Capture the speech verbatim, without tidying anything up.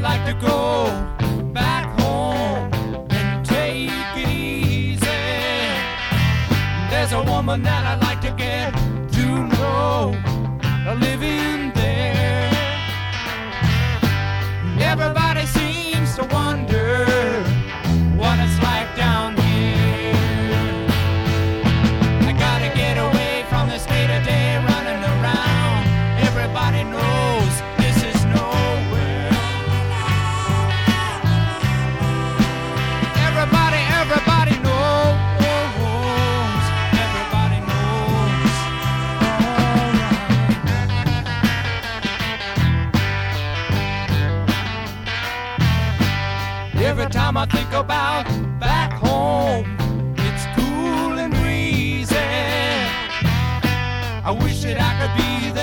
like to go back home and take it easy. There's a woman that I'd like to get to know, living there. Everybody seems to wonder what it's like down here. I gotta get away from this day to day running around. Everybody knows this is nowhere. Everybody, everybody knows. Everybody knows. All right. Every time I think about back home, it's cool and breezy. I wish that I could be there.